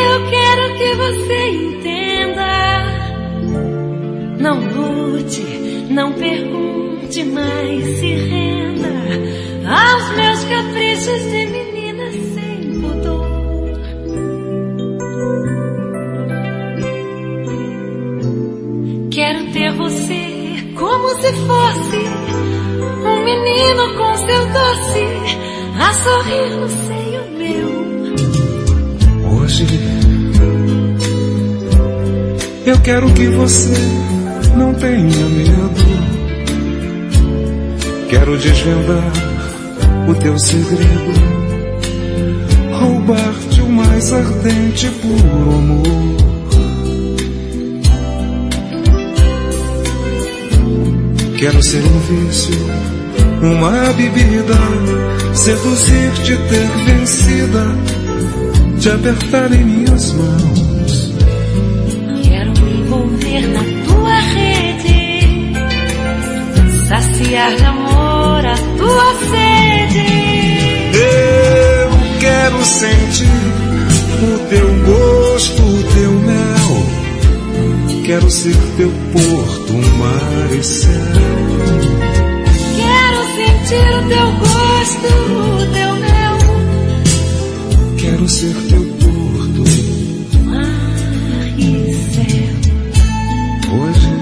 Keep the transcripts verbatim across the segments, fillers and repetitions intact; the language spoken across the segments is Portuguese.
Eu quero que você entenda. Não lute, não pergunte, mas se renda aos meus caprichos de menina sem pudor. Quero ter você como se fosse um menino com seu doce a sorrir no seio meu. Hoje eu quero que você não tenha medo. Quero desvendar o teu segredo, roubar-te o mais ardente e puro amor. Quero ser um vício, uma bebida, seduzir-te, ter vencida, te apertar em minhas mãos. Quero me envolver na tua rede, saciar de amor a tua sede. Eu quero sentir o teu gosto, o teu mel. Quero ser teu porto, mar e céu. Quero sentir o teu gosto, o teu mel. Quero ser teu porto, mar e céu. Hoje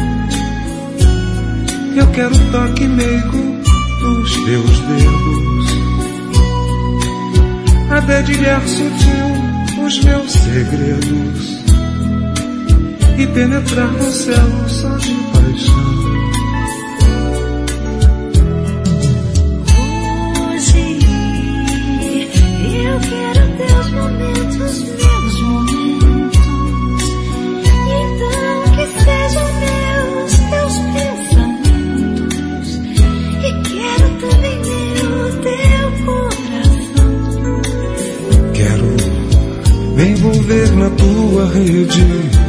eu quero o toque meigo dos teus dedos, a dedilhar sutil os meus segredos e penetrar no céu só de paixão. Hoje eu quero teus momentos, meus momentos. Então que sejam meus teus pensamentos. E quero também meu teu coração. Quero me envolver na tua rede,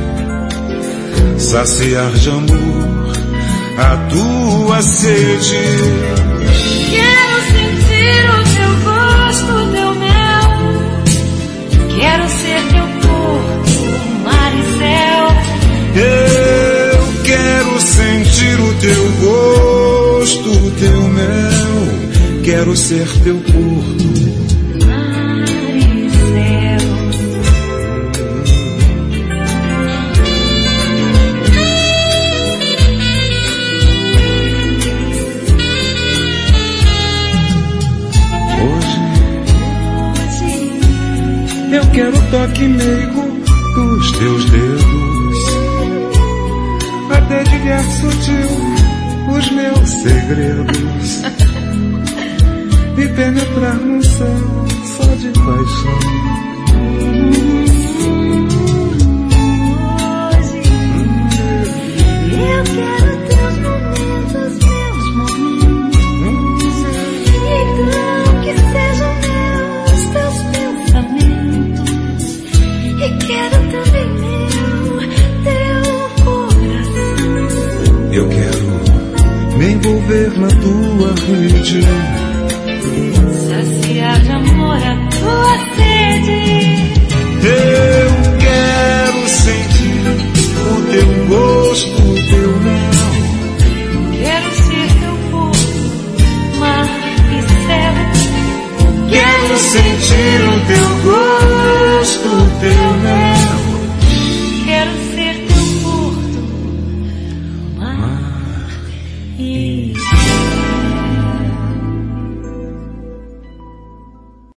saciar de amor a tua sede. Quero sentir o teu gosto, o teu mel. Quero ser teu porto, mar e céu. Eu quero sentir o teu gosto, o teu mel. Quero ser teu porto, mar e céu. eu quero o toque meigo dos teus dedos, a dedilhar sutil os meus segredos e penetrar no céu só de paixão. Hoje eu quero teus momentos, meus momentos. Então que sejam meus teus pensamentos. E quero também meu teu coração. Eu quero me envolver na tua rede, saciar de amor a tua sede. Hey!